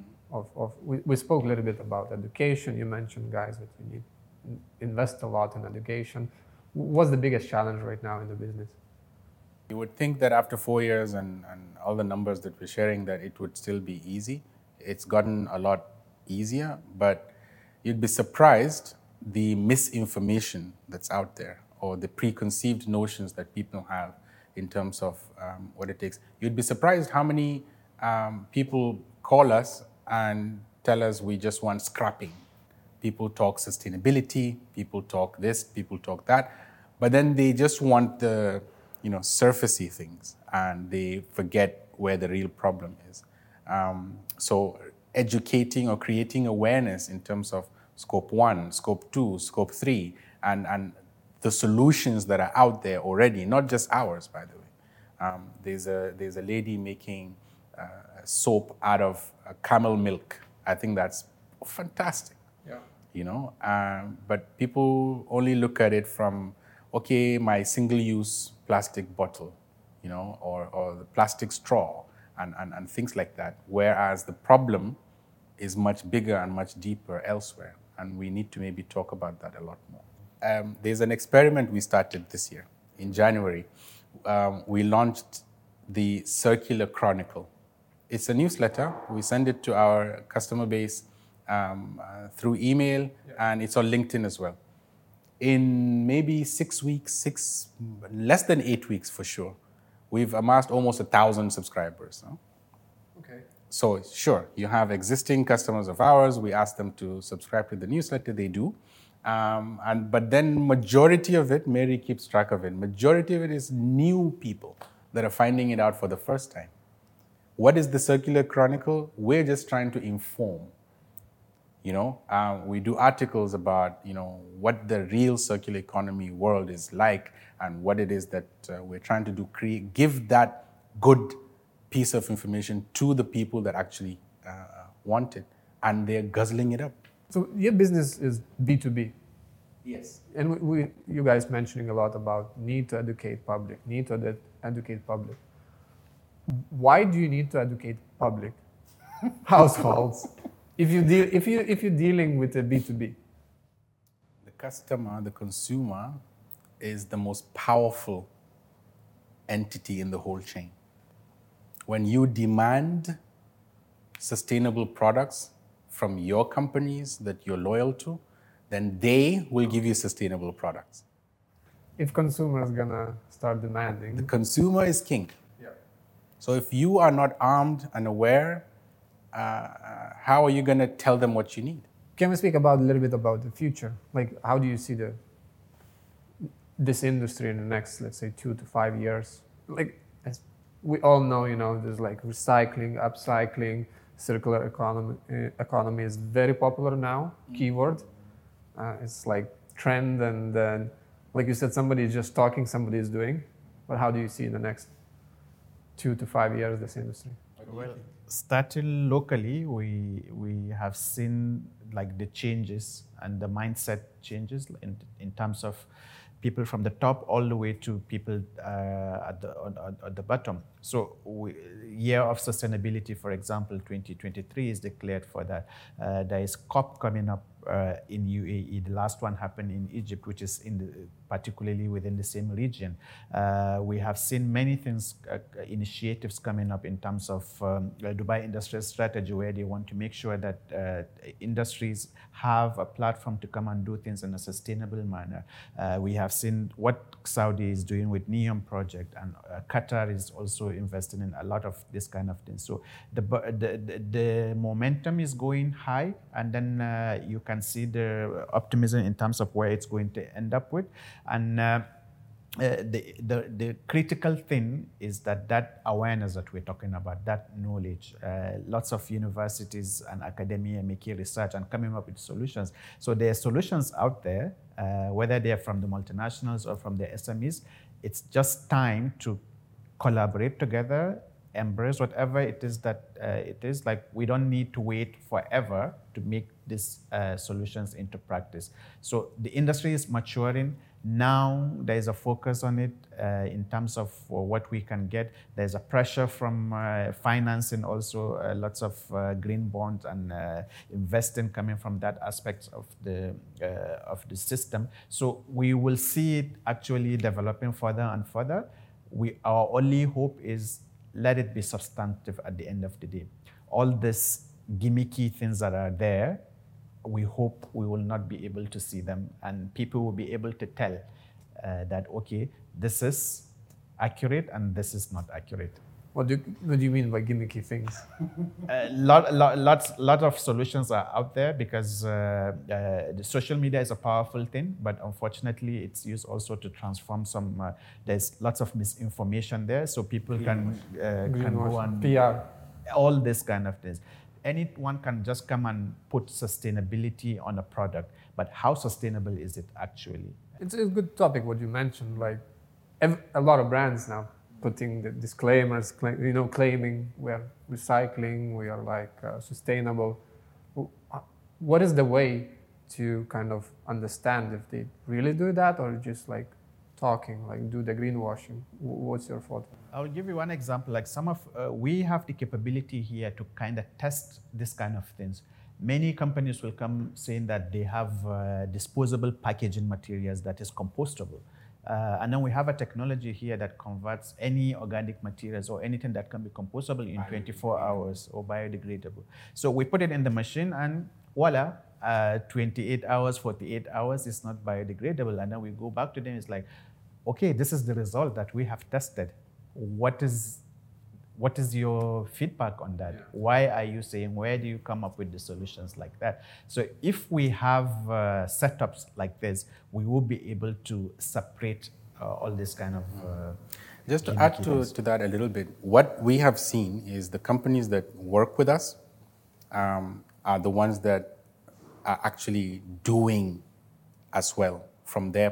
[SPEAKER 2] we spoke a little bit about education. You mentioned, guys, that you need to invest a lot in education. What's the biggest challenge right now in the business?
[SPEAKER 1] You would think that after 4 years and all the numbers that we're sharing, that it would still be easy. It's gotten a lot easier, but you'd be surprised the misinformation that's out there, or the preconceived notions that people have in terms of what it takes. You'd be surprised how many people call us and tell us we just want scrapping. People talk sustainability, people talk this, people talk that, but then they just want the surfacey things, and they forget where the real problem is. So educating or creating awareness in terms of Scope 1, Scope 2, Scope 3, and the solutions that are out there already, not just ours, by the way. There's a lady making soap out of camel milk. I think that's fantastic. Yeah. But people only look at it from, okay, my single-use plastic bottle, or the plastic straw, and things like that. Whereas the problem is much bigger and much deeper elsewhere. And we need to maybe talk about that a lot more. There's an experiment we started this year. In January, we launched the Circular Chronicle. It's a newsletter. We send it to our customer base through email, and it's on LinkedIn as well. In maybe 6 weeks, less than 8 weeks for sure, we've amassed almost 1,000 subscribers. No?
[SPEAKER 2] Okay.
[SPEAKER 1] So sure, you have existing customers of ours. We ask them to subscribe to the newsletter. They do. But then majority of it, Mary keeps track of it, majority of it is new people that are finding it out for the first time. What is the Circular Chronicle? We're just trying to inform. We do articles about, what the real circular economy world is like and what it is that we're trying to do, give that good piece of information to the people that actually want it, and they're guzzling it up.
[SPEAKER 2] So your business is B2B.
[SPEAKER 1] Yes.
[SPEAKER 2] And you guys mentioning a lot about need to educate public. Why do you need to educate public households if you're dealing with a B2B?
[SPEAKER 1] The customer, the consumer, is the most powerful entity in the whole chain. When you demand sustainable products from your companies that you're loyal to, then they will give you sustainable products.
[SPEAKER 2] If consumers gonna start demanding,
[SPEAKER 1] the consumer is king.
[SPEAKER 2] Yeah.
[SPEAKER 1] So if you are not armed and aware, how are you gonna tell them what you need?
[SPEAKER 2] Can we speak a little bit about the future? Like, how do you see this industry in the next, let's say, 2 to 5 years? Like, as we all know, there's like recycling, upcycling, circular economy is very popular now. Keyword. It's like trend, and then, like you said, somebody is just talking, somebody is doing. But how do you see in the next 2 to 5 years this industry?
[SPEAKER 4] Well, starting locally, we have seen like the changes and the mindset changes in terms of people from the top all the way to people at the bottom. So year of sustainability, for example, 2023 is declared for that. There is COP coming up in UAE. The last one happened in Egypt, which is particularly within the same region. We have seen many things, initiatives coming up in terms of Dubai Industrial Strategy, where they want to make sure that industries have a platform to come and do things in a sustainable manner. We have seen what Saudi is doing with NEOM project, and Qatar is also investing in a lot of this kind of things. So the momentum is going high, and then you can see the optimism in terms of where it's going to end up with. And the critical thing is that awareness that we're talking about, that knowledge. Lots of universities and academia making research and coming up with solutions. So there are solutions out there, whether they're from the multinationals or from the SMEs. It's just time to collaborate together, embrace whatever it is that it is. Like, we don't need to wait forever to make these solutions into practice. So the industry is maturing. Now there is a focus on it in terms of what we can get. There's a pressure from financing also, lots of green bonds and investing coming from that aspect of the system. So we will see it actually developing further and further. Our only hope is let it be substantive at the end of the day. All these gimmicky things that are there, we hope we will not be able to see them, and people will be able to tell that, okay, this is accurate and this is not accurate.
[SPEAKER 2] What do you mean by gimmicky things?
[SPEAKER 4] Lot of solutions are out there because the social media is a powerful thing, but unfortunately it's used also to transform some, there's lots of misinformation there, so people can go on
[SPEAKER 2] PR.
[SPEAKER 4] All this kind of things. Anyone can just come and put sustainability on a product, but how sustainable is it actually?
[SPEAKER 2] It's a good topic what you mentioned. Like, a lot of brands now putting the disclaimers, claiming we are recycling, we are sustainable. What is the way to kind of understand if they really do that, or just like talking, like do the greenwashing? What's your thought?
[SPEAKER 4] I'll give you one example. Like we have the capability here to kind of test this kind of things. Many companies will come saying that they have disposable packaging materials that is compostable. And then we have a technology here that converts any organic materials or anything that can be compostable in 24 hours or biodegradable. So we put it in the machine and voila, 28 hours, 48 hours, it's not biodegradable. And then we go back to them, it's like, okay, this is the result that we have tested. what is your feedback on that? Why are you saying, where do you come up with the solutions like that? So if we have setups like this, we will be able to separate all this kind of
[SPEAKER 1] Just to add to that a little bit, what we have seen is the companies that work with us are the ones that are actually doing as well from their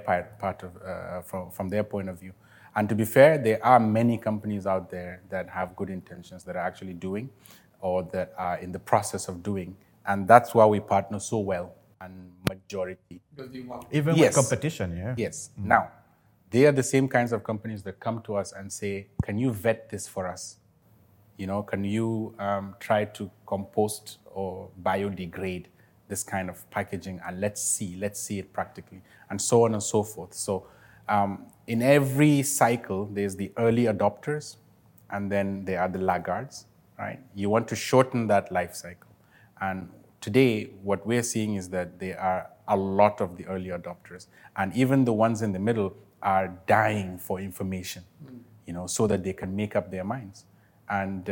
[SPEAKER 1] from their point of view. And to be fair, there are many companies out there that have good intentions that are actually doing or that are in the process of doing. And that's why we partner so well and majority.
[SPEAKER 4] Even with competition, yeah?
[SPEAKER 1] Yes. Now, they are the same kinds of companies that come to us and say, can you vet this for us? You know, can you try to compost or biodegrade this kind of packaging, and let's see it practically, and so on and so forth. So in every cycle, there's the early adopters, and then there are the laggards, right? You want to shorten that life cycle. And today, what we're seeing is that there are a lot of the early adopters, and even the ones in the middle are dying for information, you know, so that they can make up their minds. And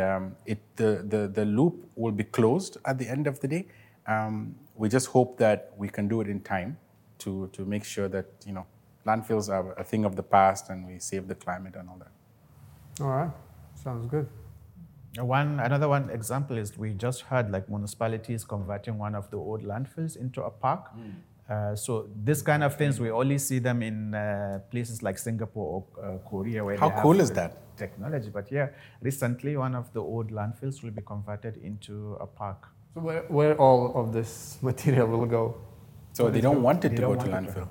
[SPEAKER 1] the loop will be closed at the end of the day. We just hope that we can do it in time to make sure that, you know, landfills are a thing of the past and we save the climate and all that.
[SPEAKER 2] All right, sounds good.
[SPEAKER 4] Another one example is we just heard like municipalities converting one of the old landfills into a park. So this kind of things, we only see them in places like Singapore or Korea, where
[SPEAKER 1] How
[SPEAKER 4] they have
[SPEAKER 1] cool is that?
[SPEAKER 4] Technology. But yeah, recently one of the old landfills will be converted into a park.
[SPEAKER 2] So where all of this material will go?
[SPEAKER 1] So they don't want it to go to landfill.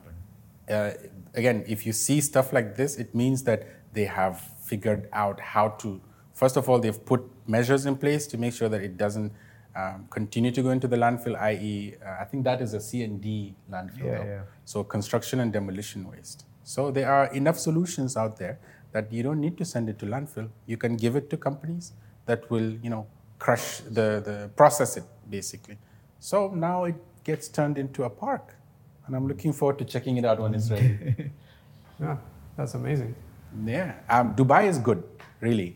[SPEAKER 1] Again, if you see stuff like this, it means that they have figured out how to, first of all, they've put measures in place to make sure that it doesn't continue to go into the landfill, i.e., I think that is a C&D landfill.
[SPEAKER 4] Yeah.
[SPEAKER 1] So construction and demolition waste. So there are enough solutions out there that you don't need to send it to landfill. You can give it to companies that will, you know, crush the process it, basically. So now it gets turned into a park. And I'm looking forward to checking it out when it's ready.
[SPEAKER 2] Yeah, that's amazing.
[SPEAKER 1] Yeah, Dubai is good, really.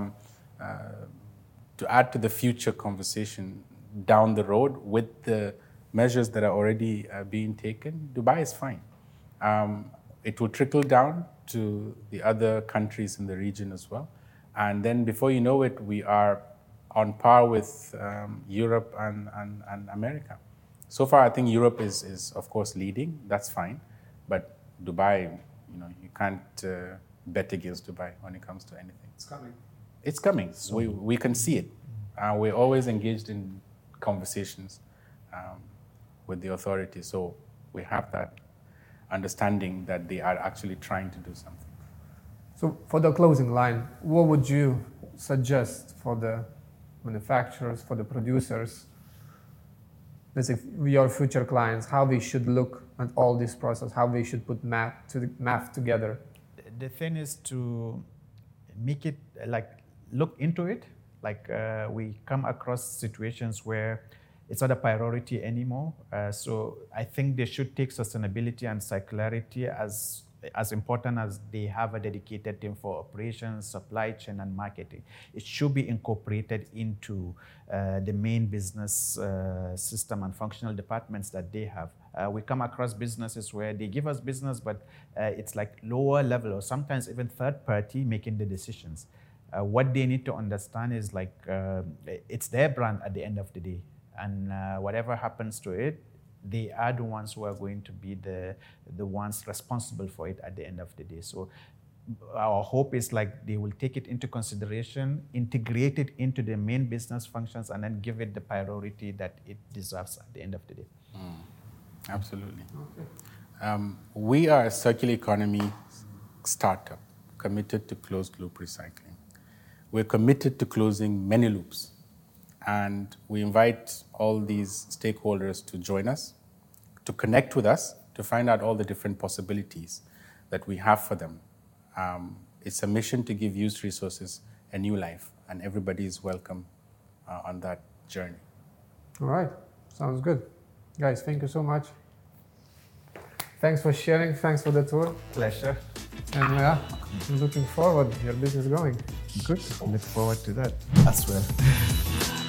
[SPEAKER 1] To add to the future conversation down the road with the measures that are already being taken, Dubai is fine. It will trickle down to the other countries in the region as well. And then before you know it, we are on par with Europe and America. So far, I think Europe is of course leading. That's fine, but Dubai, you know, you can't bet against Dubai when it comes to anything.
[SPEAKER 2] It's coming.
[SPEAKER 1] It's coming. We can see it. We're always engaged in conversations with the authorities, so we have that understanding that they are actually trying to do something.
[SPEAKER 2] So for the closing line, what would you suggest for the manufacturers, for the producers, let's say your future clients, how they should look at all this process, how they should put math together?
[SPEAKER 4] The thing is to make it look into it. We come across situations where it's not a priority anymore. So I think they should take sustainability and circularity as important as they have a dedicated team for operations, supply chain, and marketing. It should be incorporated into the main business system and functional departments that they have. We come across businesses where they give us business, but it's like lower level or sometimes even third party making the decisions. What they need to understand is it's their brand at the end of the day. And whatever happens to it, they are the ones who are going to be the ones responsible for it at the end of the day. So our hope is they will take it into consideration, integrate it into the main business functions, and then give it the priority that it deserves at the end of the day.
[SPEAKER 1] Absolutely. Okay. We are a circular economy startup committed to closed loop recycling. We're committed to closing many loops. And we invite all these stakeholders to join us, to connect with us, to find out all the different possibilities that we have for them. It's a mission to give used resources a new life, and everybody is welcome on that journey.
[SPEAKER 2] All right, sounds good. Guys, thank you so much. Thanks for sharing, thanks for the tour.
[SPEAKER 4] Pleasure.
[SPEAKER 2] And yeah, I'm looking forward to your business going.
[SPEAKER 4] Good. Look forward to that as well.